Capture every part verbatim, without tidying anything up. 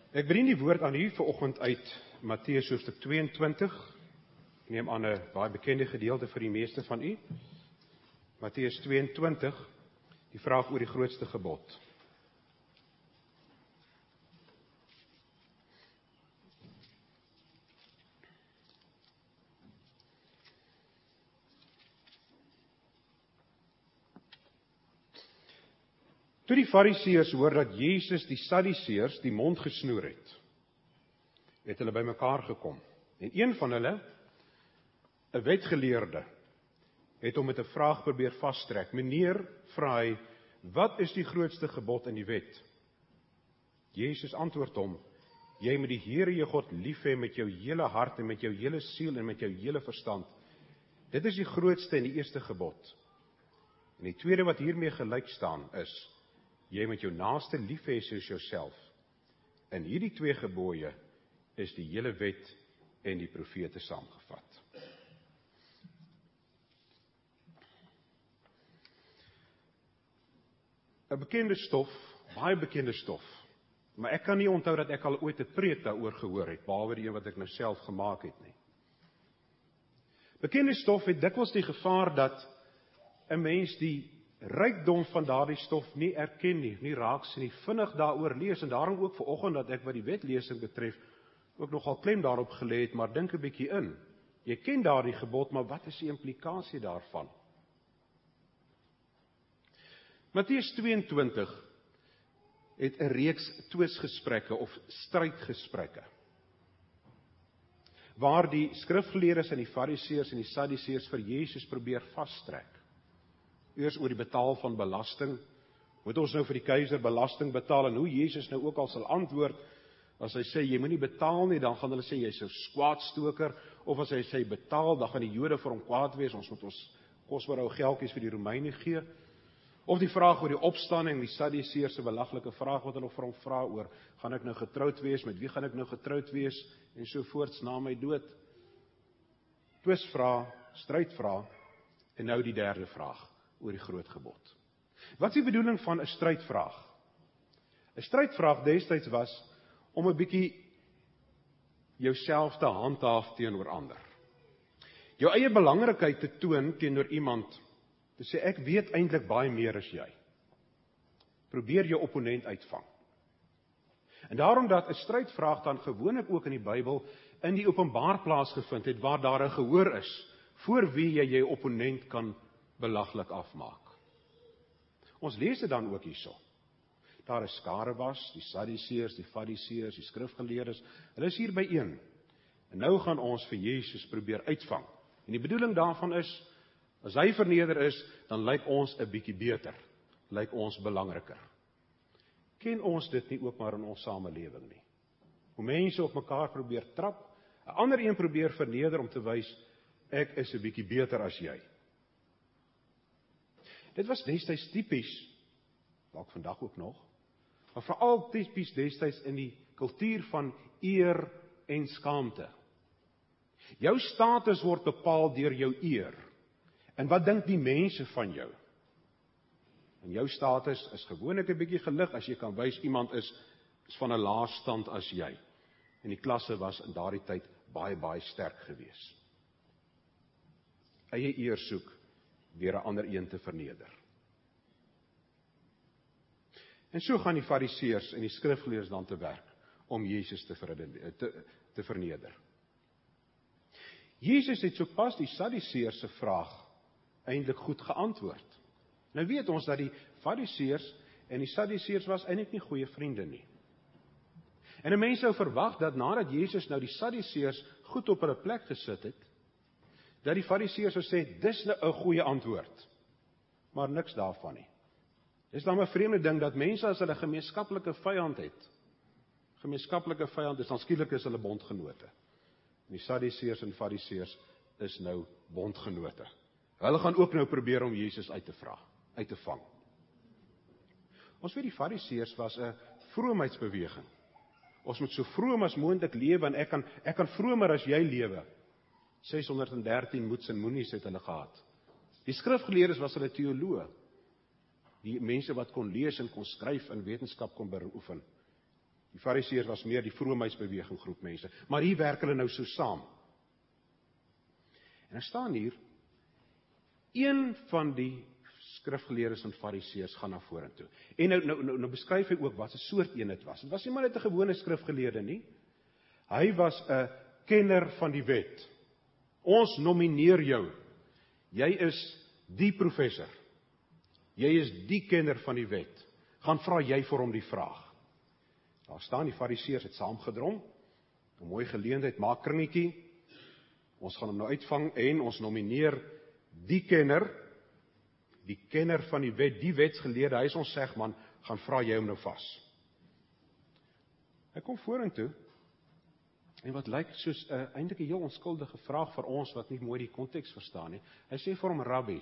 Ek bring die woord aan u vanoggend uit Matteus hoofstuk tweeëntwintig. Ek neem aan 'n baie bekende gedeelte vir die meeste van u. Matteus tweeëntwintig, die vraag oor die grootste gebod. Toe die Fariseërs hoor dat Jesus die Sadduseërs die mond gesnoer het, het hulle bymekaar gekom. En een van hulle, 'n wetgeleerde, het hom met 'n vraag probeer vastrek. Meneer, vra hy, wat is die grootste gebod in die wet? Jesus antwoord hom, jy moet die Here jou God lief hê met jou hele hart en met jou hele siel en met jou hele verstand. Dit is die grootste en die eerste gebod. En die tweede wat hiermee gelyk staan is, jy moet jou naaste lief hê soos jouself. In hierdie twee gebooie is die hele wet en die profete saamgevat. Een bekende stof, baie bekende stof, maar ek kan nie onthou dat ek al ooit 'n preek daaroor gehoor het, behalwe die een wat ek nou self gemaak het nie. Bekende stof het dikwels die gevaar dat 'n mens die rykdom van daardie stof nie erken nie, nie raak sien nie, vinnig daaroor lees, en daarom ook vanoggend dat ek wat die wetlesing betref, ook nogal klem daarop gelê het, maar dink 'n bietjie in. Jy ken daardie gebod, maar wat is die implikasie daarvan? Matteus tweeëntwintig het 'n reeks twisgesprekke of strydgesprekke, waar die skrifgeleerdes en die Fariseërs en die Sadduseërs vir Jesus probeer vastrek. Eers oor die betaal van belasting. Moet ons nou vir die keiser belasting betaal? En hoe Jesus nou ook al sal antwoord, as hy sê, jy moet nie betaal nie, dan gaan hulle sê, jy's 'n kwaadstoker, of as hy sê, betaal, dan gaan die Jode vir hom kwaad wees, ons moet ons kosbare ou geldjies vir die Romeine gee. Of die vraag oor die opstanding, die Sadduseërs se belaglike vraag wat hulle vir hom vra oor, gaan ek nou getroud wees, met wie gaan ek nou getroud wees, en so voorts na my dood. Twisvra, strydvra, en nou die derde vraag, oor die groot gebod. Wat is die bedoeling van 'n strydvraag? 'n Strydvraag destyds was om 'n bietjie jouself te handhaaf teenoor ander. Jou eie belangrikheid te toon teenoor iemand, te sê ek weet eintlik baie meer as jy. Probeer jou opponent uitvang. En daarom dat 'n strydvraag dan gewoonlik ook in die Bybel in die openbaar plaasgevind het, waar daar 'n gehoor is, voor wie jy jou opponent kan belaglik afmaak. Ons lees dit dan ook hierso. Daar 'n skare was, die Sadduseërs, die Fariseërs, die skrifgeleerdes, hulle is hier byeen. En nou gaan ons vir Jesus probeer uitvang. En die bedoeling daarvan is, as hy verneder is, dan lyk ons 'n bietjie beter, lyk ons belangriker. Ken ons dit nie ook maar in ons samelewing nie? Hoe mense op mekaar probeer trap, 'n ander een probeer verneder om te wys, ek is 'n bietjie beter as jy. Dit was destyds tipies, dalk vandag ook nog, maar veral tipies destyds in die kultuur van eer en skaamte. Jou status word bepaal deur jou eer. En wat dink die mense van jou? En jou status is gewoonlik 'n bietjie gelig as jy kan wys iemand is, is van 'n laer stand as jy. En die klasse was in daardie tyd baie baie sterk geweest. Eie eer soek deur 'n ander een te verneder. En so gaan die Fariseërs en die skrifgeleerdes dan te werk om Jesus te, te, te verneder. Jesus het sopas die Sadduseërs se vraag eintlik goed geantwoord. Nou weet ons dat die Fariseërs en die Sadduseërs was eintlik nie goeie vriende nie. En 'n mens sou verwag dat nadat Jesus nou die Sadduseërs goed op hulle plek gesit het, dat die Fariseërs sou sê, dis nou 'n goeie antwoord. Maar niks daarvan nie. Dis dan 'n vreemde ding dat mense as hulle gemeenskaplike vyand het, gemeenskaplike vyand is, dan skielik is hulle bondgenote. En die Sadduseërs en Fariseërs is nou bondgenote. Hulle gaan ook nou probeer om Jesus uit te vra, uit te vang. Ons weet die Fariseërs was 'n vroomheidsbeweging. Ons moet so vroom as moontlik lewe, en ek kan, ek kan vromer as jy lewe. ses honderd en dertien moets en moenies het hulle gehad. Die skrifgeleerdes was hulle teoloë. Die mense wat kon lees en kon skryf en wetenskap kon beoefen. Die Fariseërs was meer die vroomigheidsbeweging groep mense, maar hier werk hulle nou so saam. En dan staan hier, een van die skrifgeleerdes en Fariseërs gaan na vorentoe. En nou, nou, nou, nou beskryf hy ook wat 'n soort een dit was. Dit was nie maar net 'n gewone skrifgeleerde nie. Hy was 'n kenner van die wet. Ons nomineer jou. Jy is die professor. Jy is die kenner van die wet. Gaan vra jy vir hom die vraag. Daar staan die Fariseërs het saamgedrom. 'n Mooi geleentheid, maak kringetjie. Ons gaan hom nou uitvang en ons nomineer die kenner, die kenner van die wet, die wetsgeleerde, hy is ons segman, gaan vra jy hom nou vas. Hy kom vorentoe, en wat lyk soos 'n uh, eintlik 'n heel onskuldige vraag vir ons wat nie mooi die konteks verstaan nie. Hy sê vir hom, Rabbi.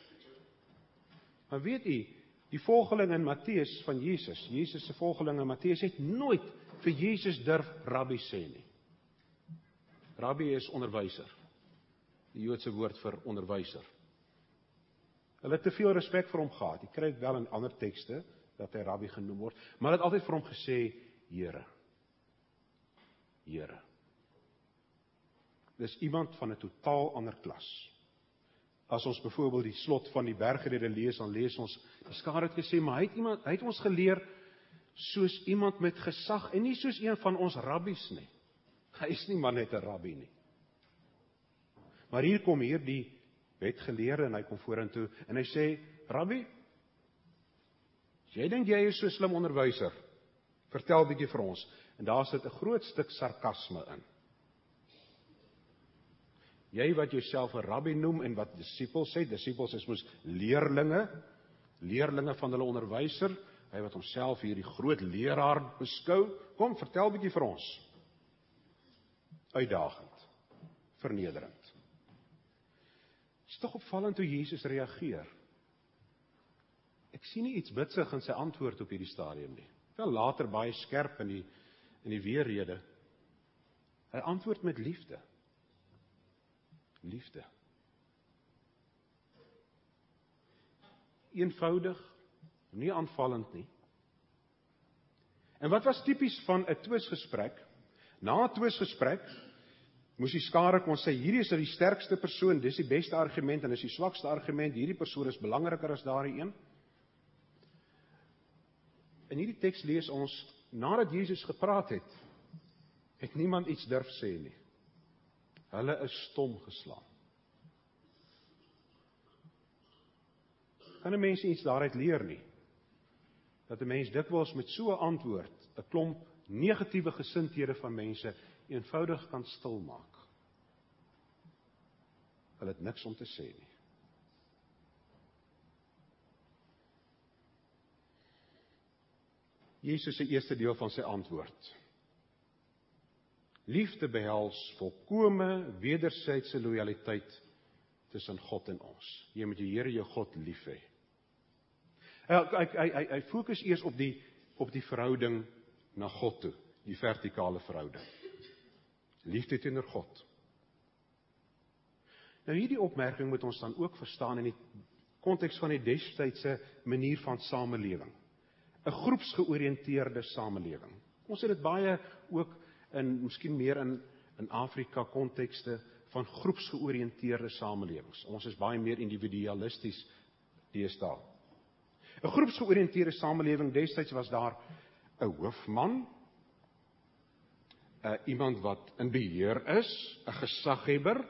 Maar weet u, die volgelinge in Matteus van Jesus, Jesus se volgelinge in Matteus het nooit vir Jesus durf Rabbi sê nie. Rabbi is onderwyser. Die Joodse woord vir onderwyser. Hulle het te veel respek vir hom gehad. Jy kry dit wel in ander tekste dat hy Rabbi genoem word, maar hulle het altyd vir hom gesê Here. Here. Dis iemand van 'n totaal ander klas. As ons byvoorbeeld die slot van die bergrede lees, dan lees ons, die skare het gesê, maar hy het, iemand, hy het ons geleer soos iemand met gesag, en nie soos een van ons rabbies nie. Hy is nie maar net 'n rabbi nie. Maar hier kom hier die wetgeleerde, en hy kom vorentoe, en hy sê, Rabbi, as jy dink jy is so slim onderwyser, vertel bietjie vir ons, en daar sit 'n groot stuk sarkasme in. Jy wat jouself 'n rabbi noem, en wat disippels sê, disippels is mos leerlinge, leerlinge van hulle onderwyser, hy wat homself hier die groot leraar beskou, kom, vertel bietjie vir ons. Uitdagend, vernederend. Dit is tog opvallend hoe Jesus reageer. Ek sien nie iets bitsig in sy antwoord op hierdie stadium nie. Wel later baie skerp in die, in die weerrede. Hy antwoord met liefde. Liefde. Eenvoudig, nie aanvallend nie. En wat was tipies van 'n twisgesprek? Na 'n twisgesprek moes die skare kon sê, hierdie is die sterkste persoon, dis die beste argument, en is die swakste argument, hierdie persoon is belangriker as daardie een. In hierdie teks lees ons, nadat Jesus gepraat het, het niemand iets durf sê nie. Hulle is stom geslaan. Kan 'n mens iets daaruit leer nie? Dat 'n mens dikwels met so 'n antwoord 'n klomp negatiewe gesindhede van mense eenvoudig kan stilmaak. Hulle het niks om te sê nie. Jesus se eerste deel van sy antwoord. Liefde behels volkome wederwysige lojaliteit tussen God en ons. Jy moet die Here jou God lief hê. Hy hy hy hy fokus eers op die op die verhouding na God toe, die vertikale verhouding. Liefde teenoor God. Nou hierdie opmerking moet ons dan ook verstaan in die konteks van die destydse manier van samelewing. 'n Groepsgeoriënteerde samelewing. Ons het dit baie ook in miskien meer in in Afrika kontekste van groepsgeoriënteerde samelewings. Ons is baie meer individualisties deesdae. 'n Groepsgeoriënteerde samelewing destyds was daar 'n hoofman, uh, iemand wat in beheer is, 'n gesaghebber,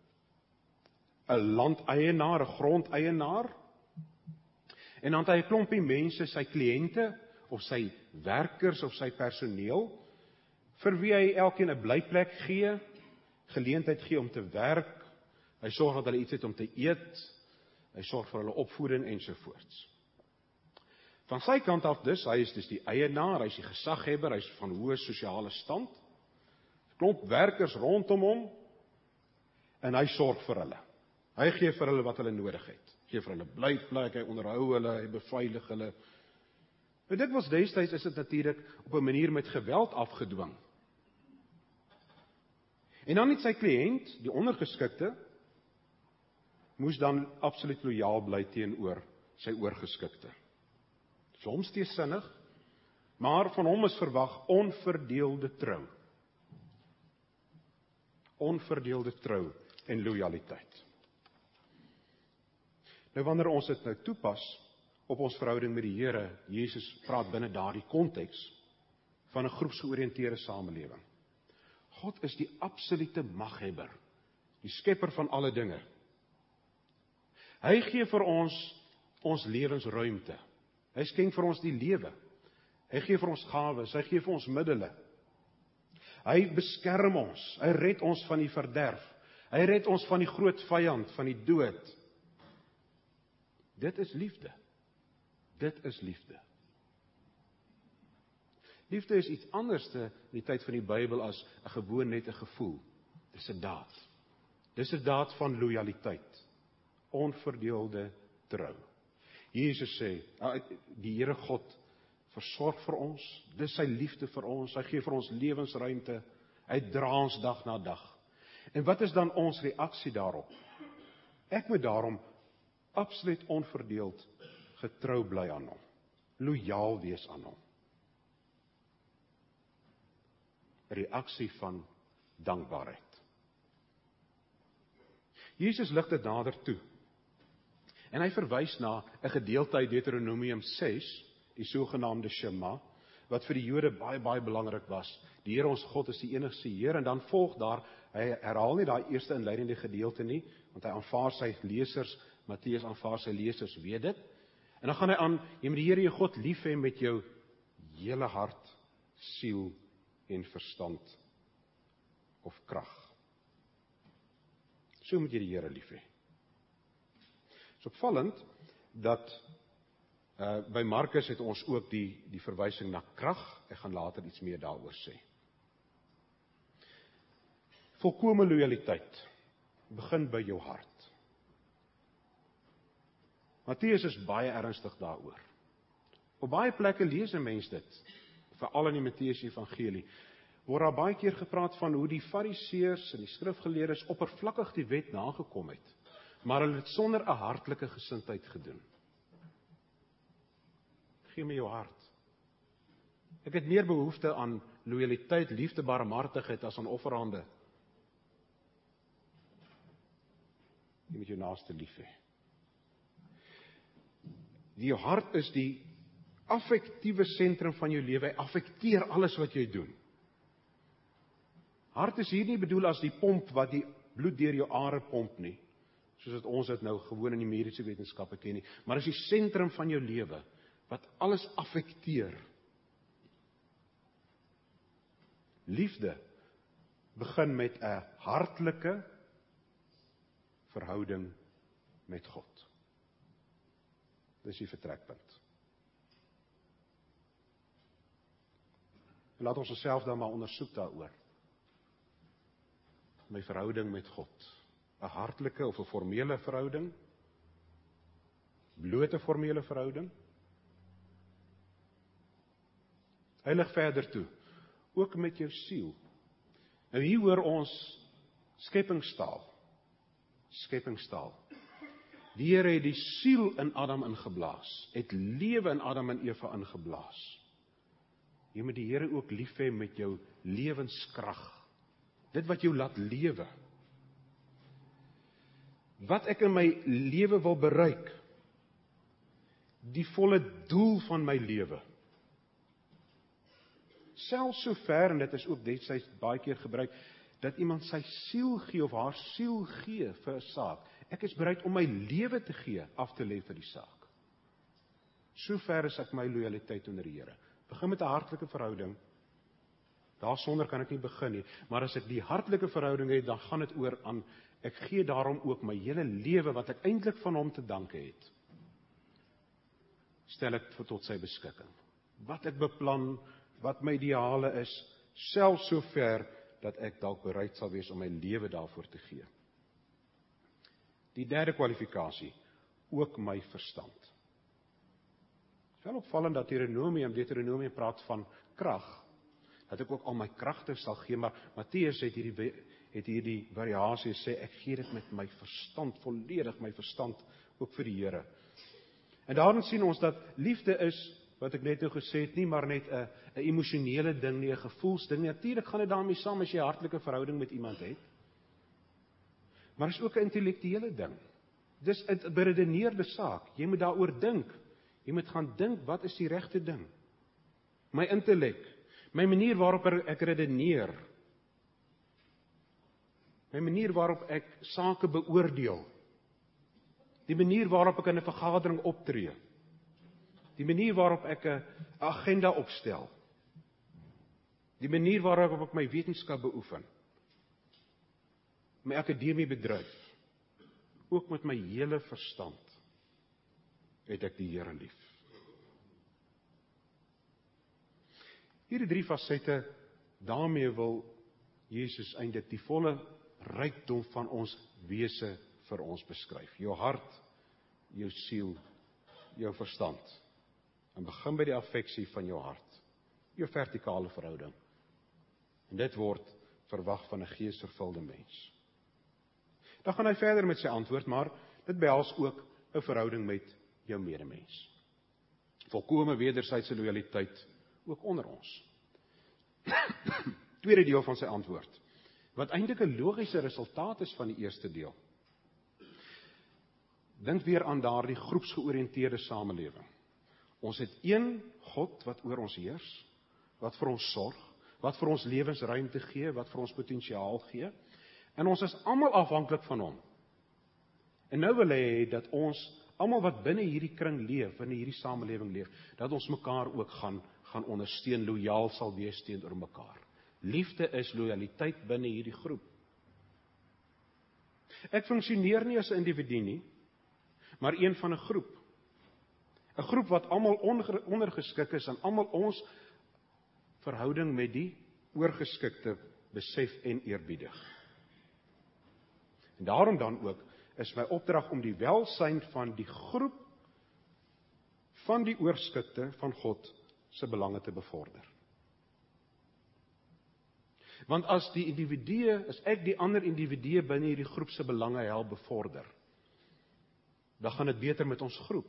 'n landeienaar, 'n grondeienaar, en dan het hy 'n klompie mense, sy kliënte, of sy werkers, of sy personeel, vir wie hy elkeen 'n blyplek gee, geleentheid gee om te werk, hy sorg dat hulle iets het om te eet, hy sorg vir hulle opvoeding ensovoorts. Van sy kant af dus, hy is dus die eienaar, hy is die gesaghebber, hy is van hoë sosiale stand, klomp werkers rondom hom, en hy sorg vir hulle. Hy gee vir hulle wat hulle nodig het. Gee vir hulle blyplek, hy onderhou hulle, hy beveilig hulle. En dit was destyds is dit natuurlik op 'n manier met geweld afgedwing. En dan het sy kliënt, die ondergeskikte, moes dan absoluut lojaal bly teenoor sy oorgeskikte. Soms teesinnig, Maar van hom is verwag onverdeelde trou. Onverdeelde trou en lojaliteit. Nou wanneer ons dit nou toepas op ons verhouding met die Here, Jesus praat binne daardie konteks van 'n groepsgeoriënteerde samelewing. God is die absolute maghebber, die skepper van alle dinge. Hy gee vir ons ons lewensruimte. Hy skenk vir ons die lewe. Hy gee vir ons gawes, hy gee vir ons middele. Hy beskerm ons, hy red ons van die verderf. Hy red ons van die groot vyand, van die dood. Dit is liefde. Dit is liefde. Liefde is iets anders in die tyd van die Bybel as 'n gewoon net 'n gevoel. Dis 'n daad. Dis 'n daad van lojaliteit. Onverdeelde trou. Jesus sê, die Here God versorg vir ons, dis sy liefde vir ons, hy gee vir ons lewensruimte, hy dra ons dag na dag. En wat is dan ons reaksie daarop? Ek moet daarom absoluut onverdeeld getrou bly aan hom, lojaal wees aan hom. Reaksie van dankbaarheid. Jesus lig dit nader toe. En hy verwys na 'n gedeelte uit Deuteronomium ses, die sogenaamde Shema, wat vir die Jode baie baie belangrik was. Die Here ons God is die enigste Heer, en dan volg daar, hy herhaal nie daai eerste inleidende gedeelte nie, want hy aanvaar sy lesers, Matteus aanvaar sy lesers weet dit. En dan gaan hy aan, jy moet die Here jou God lief hê met jou hele hart, siel en verstand of krag. So moet jy die Here lief hê. Dit is opvallend dat uh, by Markus het ons ook die, die verwysing na krag. Ek gaan later iets meer daaroor sê. Volkome lojaliteit begin by jou hart. Matteus is baie ernstig daaroor. Op baie plekke lees 'n mens dit, veral in die Matteus Evangelie, word daar baie keer gepraat van hoe die Fariseërs en die skrifgeleerdes oppervlakkig die wet nagekom het, maar hulle het sonder 'n hartlike gesindheid gedoen. Gee my jou hart. Ek het meer behoefte aan lojaliteit, liefde, barmhartigheid as aan offerhande. Jy moet jou naaste lief hê. Die jou hart is die affektiewe sentrum van jou lewe. Hy affekteer alles wat jy doen. Hart is hier nie bedoel as die pomp wat die bloed deur jou are pomp nie, soos wat ons dit nou gewoon in die mediese wetenskappe ken nie, maar is die sentrum van jou lewe wat alles affekteer. Liefde begin met 'n hartlike verhouding met God. Dis die vertrekpunt. En laat ons onsself dan maar ondersoek daaroor. My verhouding met God. 'n Hartlike of 'n formele verhouding? Blote formele verhouding? Hy lig verder toe. Ook met jou siel. Nou hier hoor ons skepingstaal. Skepingstaal. Die Here het die siel in Adam ingeblaas, het lewe in Adam en Eva ingeblaas. Jy moet die Here ook lief hê met jou lewenskrag. Dit wat jou laat lewe. Wat ek in my lewe wil bereik. Die volle doel van my lewe. Selfs so ver, en dit is ook destyds baie keer gebruik, dat iemand sy siel gee of haar siel gee vir 'n saak. Ek is bereid om my lewe te gee, af te lê vir die saak. So ver is ek my lojaliteit onder die Here. Begin met 'n hartlike verhouding. Daarsonder kan ek nie begin nie, maar as ek die hartlike verhouding het, dan gaan dit oor aan, ek gee daarom ook my hele lewe, wat ek eintlik van hom te danke het, stel ek tot sy beskikking. Wat ek beplan, wat my ideale is, selfs so ver, dat ek dalk bereid sal wees om my lewe daarvoor te gee. Die derde kwalifikasie, ook my verstand. Het is wel opvallend dat Deuteronomium, Deuteronomium praat van krag, dat ek ook al my kragte sal gee, maar Matteus het hierdie, het hierdie variasie sê, ek gee dit met my verstand, volledig my verstand, ook vir die Here. En daarin sien ons dat liefde is wat ek net nou gesê het, nie maar net 'n 'n emosionele ding nie, 'n gevoelsding nie. Natuurlik gaan dit daarmee saam as jy 'n hartlike verhouding met iemand het. Maar is ook 'n intellektuele ding. Dis 'n beredeneerde saak. Jy moet daaroor dink. Jy moet gaan dink, wat is die regte ding? My intellek, my manier waarop ek redeneer, my manier waarop ek sake beoordeel, die manier waarop ek in 'n vergadering optree, die manier waarop ek 'n agenda opstel, die manier waarop ek my wetenskap beoefen, my akademie bedryf, ook met my hele verstand, het ek die Here lief. Hierdie drie fasette, daarmee wil Jesus eintlik die volle rykdom van ons wese vir ons beskryf. Jou hart, jou siel, jou verstand. En begin by die affeksie van jou hart, jou vertikale verhouding. En dit word verwag van 'n geesvervulde mens. Dan gaan hy verder met sy antwoord, maar dit behels ook 'n verhouding met jou medemens. Volkome wederwysige lojaliteit ook onder ons. Tweede deel van sy antwoord, wat eintlik 'n logiese resultaat is van die eerste deel. Dink weer aan daardie groepsgeoriënteerde samelewing. Ons het een God wat oor ons heers, wat vir ons sorg, wat vir ons lewensruimte gee, wat vir ons potensiaal gee, en ons is almal afhanklik van hom. En nou wil hy hê dat ons, almal wat binne hierdie kring leef, binne hierdie samelewing leef, dat ons mekaar ook gaan, gaan ondersteun, lojaal sal wees teenoor mekaar. Liefde is lojaliteit binne hierdie groep. Ek funksioneer nie as 'n individu nie, maar een van 'n groep. 'n Groep wat almal ondergeskik is en almal ons verhouding met die oorgeskikte besef en eerbiedig. En daarom dan ook is my opdrag om die welsyn van die groep van die oorgeskikte van God se belange te bevorder. Want as die individue, as ek die ander individue binne hierdie groep se belange help bevorder, dan gaan dit beter met ons groep.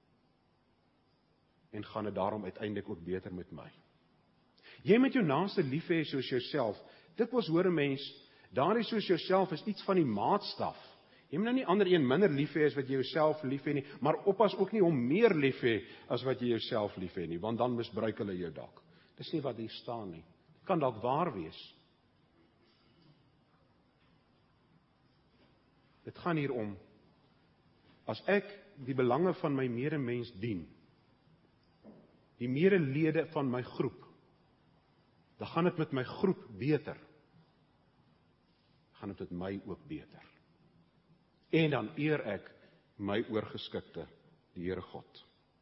En gaan dit daarom uiteindelik ook beter met my. Jy moet jou naaste lief hê soos jouself. Dit was hoor 'n mens, daardie soos jouself is iets van die maatstaf. Jy moet nou nie ander een minder lief hê as wat jy jouself lief hê nie, maar oppas ook nie om meer lief hê as wat jy jouself lief hê nie, want dan misbruik hulle jou dalk. Dis nie wat hier staan nie. Dit kan dalk waar wees. Dit gaan hier om, as ek die belange van my medemens dien, die medelede van my groep, dan gaan dit met my groep beter. Gaan dit met my ook beter. En dan eer ek my oorgeskikte, die Here God.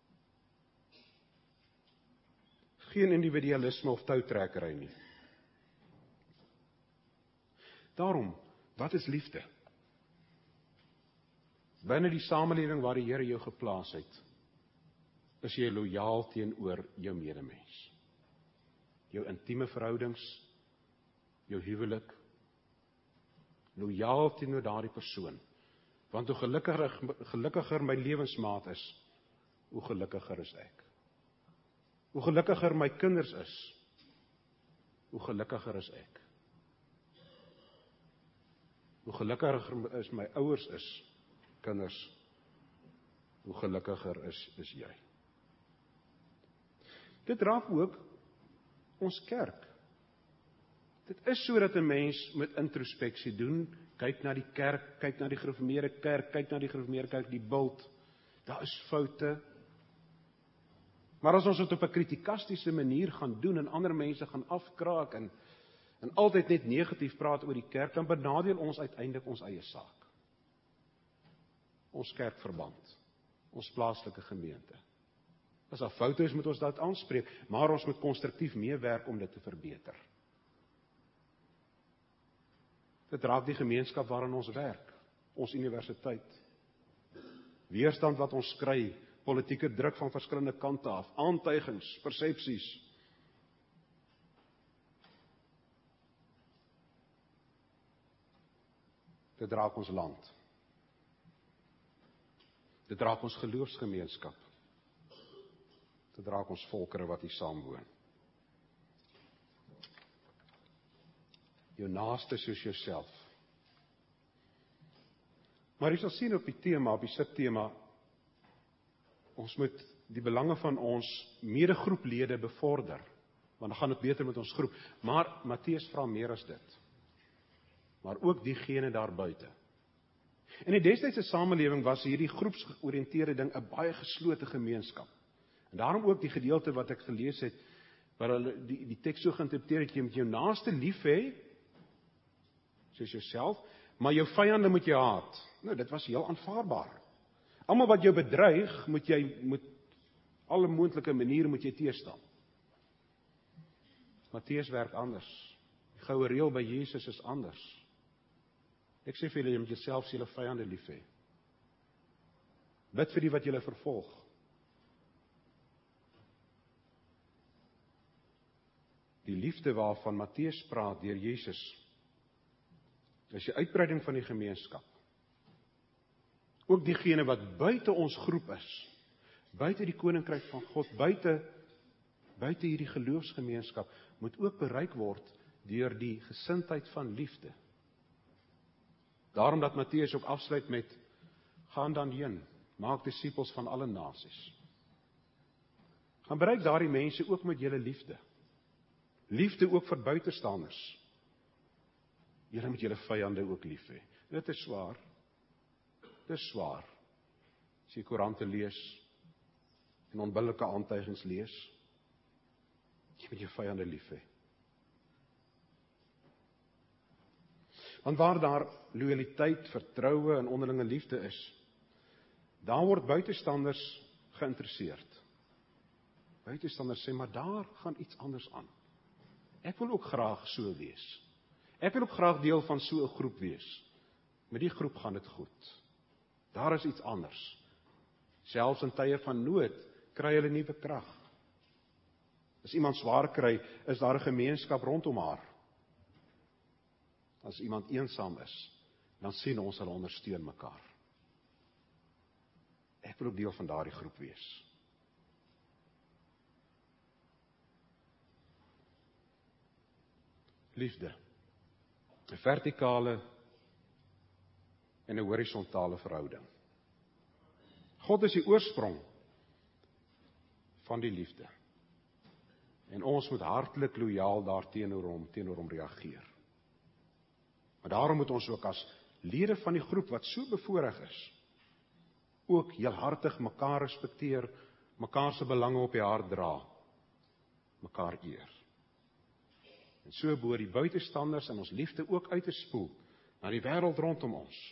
Geen individualisme of toutrekkery nie. Daarom, wat is liefde? Binne die samelewing waar die Here jou geplaas het, is jy lojaal teenoor jou medemens. Jou intieme verhoudings, jou huwelik, lojaal teenoor daardie persoon. Want hoe gelukkiger, gelukkiger my lewensmaat is, hoe gelukkiger is ek. Hoe gelukkiger my kinders is, hoe gelukkiger is ek. Hoe gelukkiger is my ouers is, kinders, hoe gelukkiger is, is jy. Dit raak ook ons kerk. Dit is so dat 'n mens met introspeksie doen, kyk na die kerk, kyk na die gereformeerde kerk, kyk na die gereformeerde kerk, die bult, daar is foute. Maar as ons dit op 'n kritikastiese manier gaan doen en ander mense gaan afkraak en, en altyd net negatief praat oor die kerk, dan benadeel ons uiteindelik ons eie saak. Ons kerkverband, ons plaaslike gemeente. As daar foute is, moet ons dit aanspreek, maar ons moet konstruktief meewerk om dit te verbeter. Dit raak die gemeenskap waarin ons werk, ons universiteit. Weerstand wat ons kry, politieke druk van verskillende kante af, aantuigings, persepsies. Dit raak ons land. Dit raak ons geloofsgemeenskap. Dit raak ons volkere wat hier saam woon. Jou naaste soos jouself. Maar jy sal sien op die tema, op die subtema, ons moet die belange van ons medegroeplede bevorder, want dan gaan dit beter met ons groep. Maar Matteus vra meer as dit. Maar ook diegene daar buite. In die destydse samelewing was hierdie groepsgeoriënteerde ding 'n baie geslote gemeenskap. En daarom ook die gedeelte wat ek gelees het, waar hulle die, die teks so geïnterpreteer het, jy moet jou naaste lief hê, soos jouself, maar jou vyande moet jy haat. Nou, dit was heel aanvaarbaar. Almal wat jou bedreig, moet jy, moet alle moontlike maniere moet jy teëstaan. Matteus werk anders. Die goue reël by Jesus is anders. Ek sê vir julle, jy moet jouself se julle vyande lief hê. Bid vir die wat julle vervolg. Die liefde waarvan Matteus praat deur Jesus, is die uitbreiding van die gemeenskap. Ook diegene wat buite ons groep is, buite die koninkryk van God, buite, buite hierdie geloofsgemeenskap, moet ook bereik word deur die gesindheid van liefde. Daarom dat Matteus ook afsluit met, gaan dan heen, maak disippels van alle nasies. Gaan bereik daardie mense ook met julle liefde. Liefde ook vir buitestanders. Julle moet julle vyande ook lief hê. Dit is swaar. Dit is swaar. As jy koerante lees en onbillike aantuigings lees, jy moet jou vyande lief hê. Want waar daar loyaliteit, vertroue en onderlinge liefde is, daar word buitestanders geïnteresseerd. Buitestanders sê, maar daar gaan iets anders aan. Ek wil ook graag so wees. Ek wil ook graag deel van so 'n groep wees. Met die groep gaan dit goed. Daar is iets anders. Selfs in tye van nood kry hulle nuwe krag. As iemand swaar kry, is daar 'n gemeenskap rondom haar. As iemand eensaam is, dan sien ons hulle ondersteun mekaar. Ek wil ook deel van daardie groep wees. Liefde. 'n Vertikale en 'n horisontale verhouding. God is die oorsprong van die liefde. En ons moet hartlik lojaal daarteenoor hom, teenoor hom reageer. Maar daarom moet ons ook as lede van die groep wat so bevoorreg is, ook heel hartig mekaar respekteer, mekaar se belange op die hart dra, mekaar eer. En so behoort die buitestanders en ons liefde ook uit te spoel na die wêreld rondom ons.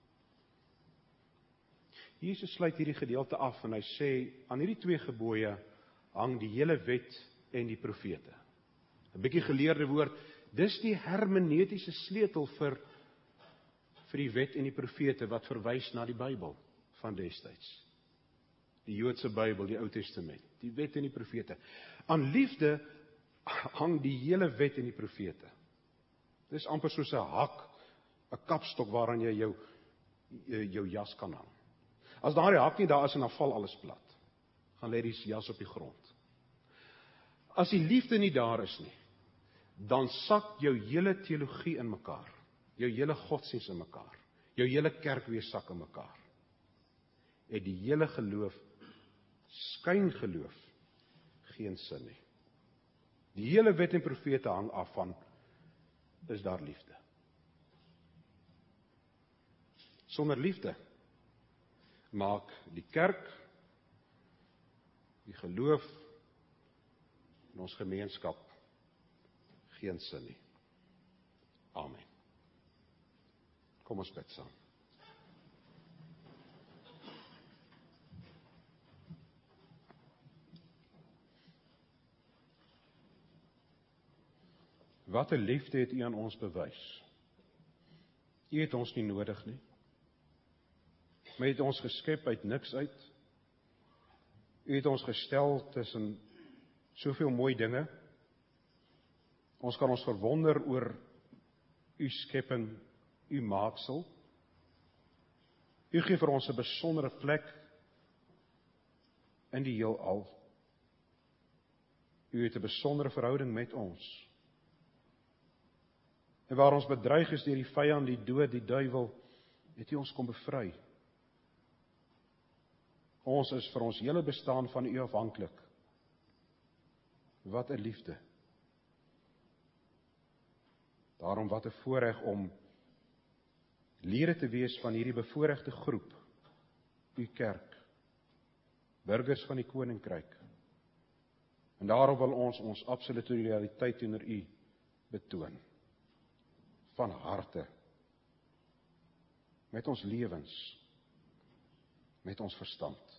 Jesus sluit hierdie gedeelte af en hy sê, aan hierdie twee gebooie hang die hele wet en die profete. 'n Bietjie geleerde woord, dis die hermeneutiese sleutel vir, vir die wet en die profete wat verwys na die Bybel van destyds. Die Joodse Bybel, die Ou Testament, die wet en die profete. Aan liefde hang die hele wet en die profete. Dis amper soos 'n hak, 'n kapstok waaraan jy jou, jou jas kan hang. As daardie hak nie daar is en dan val alles plat, gaan lê die jas op die grond. As die liefde nie daar is nie, dan sak jou hele teologie in mekaar, jou hele godsdienst in mekaar, jou hele kerkwees sak in mekaar. En die hele geloof, skyngeloof, geen sin nie. Die hele wet en profete hang af van, is daar liefde. Sonder liefde maak die kerk, die geloof in ons gemeenskap geen sin nie. Amen. Kom ons bid saam. Wat 'n liefde het U aan ons bewys. U het ons nie nodig nie. Maar U het ons geskep uit niks uit. U het ons gestel tussen soveel mooi dinge. Ons kan ons verwonder oor U skepping, U maaksel. U gee vir ons 'n besondere plek in die heelal. U het 'n besondere verhouding met ons. En waar ons bedreig is deur die vyand, die dood, die duiwel, het U ons kom bevry. Ons is vir ons hele bestaan van U afhanklik. Wat 'n liefde. Daarom wat 'n voorreg om lede te wees van hierdie bevoorregte groep, U kerk, burgers van die koninkryk. En daarom wil ons ons absolute loyaliteit teenoor U betoon. Van harte. Met ons lewens. Met ons verstand.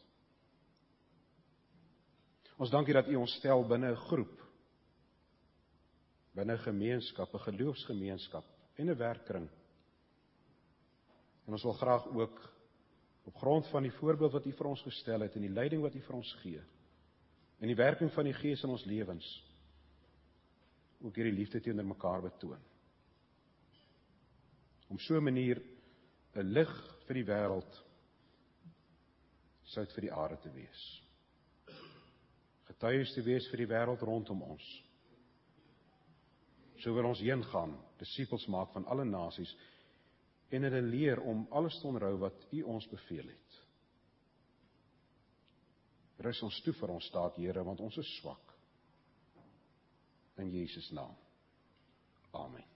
Ons dankie dat U ons stel binne 'n groep, binne 'n gemeenskap, 'n geloofsgemeenskap en 'n werkkring. En ons wil graag ook op grond van die voorbeeld wat U vir ons gestel het en die leiding wat U vir ons gee, en die werking van die Gees in ons lewens, ook hierdie liefde teenoor mekaar betoon. Om so 'n manier 'n lig vir die wêreld, sout vir die aarde te wees. Getuies te wees vir die wêreld rondom ons. So wil ons heen gaan, disippels maak van alle nasies, en hulle leer om alles te onthou wat U ons beveel het. Rus ons toe vir ons taak, Here, want ons is swak. In Jesus naam. Amen.